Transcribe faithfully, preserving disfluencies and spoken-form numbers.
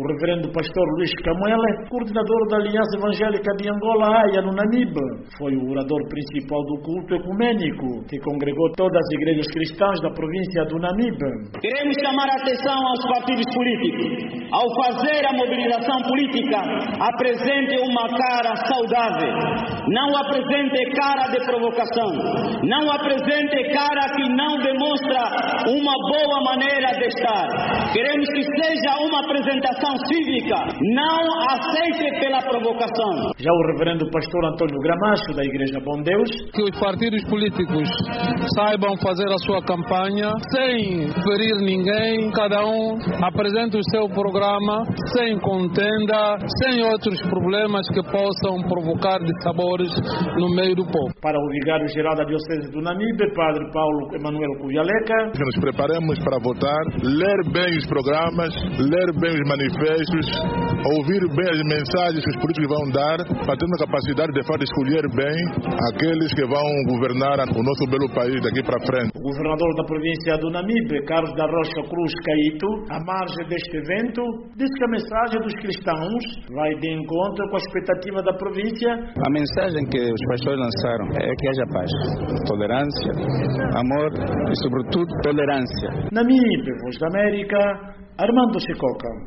reverendo pastor Luís Camuele, coordenador da Aliança Evangélica de Angola, AIA, no Namibe, foi o orador principal do culto ecumênico, que congregou todas as igrejas cristãs da província do Namibe. Queremos chamar a atenção aos partidos políticos. Ao fazer a mobilização política, apresente uma cara saudável. Não apresente cara de provocação. Não apresente cara que não demonstra uma boa maneira de estar. Queremos que seja uma apresentação cívica. Não aceite pela provocação. Já o reverendo pastor Antônio Gramacho, da Igreja Bom Deus, que os partidos políticos saibam fazer a sua campanha sem ferir ninguém, cada um apresenta o seu programa sem contenda, sem outros problemas que possam provocar dissabores no meio do povo. Para o vigário-geral da Diocese do Namibe, Padre Paulo Emanuel Cujaleca, que nos preparemos para votar, ler bem os programas, ler bem os manifestos, ouvir bem as mensagens que os políticos vão dar, para ter uma capacidade de fato escolher bem aqueles que vão governar o nosso belo país daqui para frente. O governador da província do Namibe, Carlos da Rocha Cruz Caíto, à margem deste evento, disse que a mensagem dos cristãos vai de encontro com a expectativa da província. A mensagem que os pastores lançaram é que haja paz, tolerância, amor e, sobretudo, tolerância. Namibe, Voz da América, Armando Chicoca.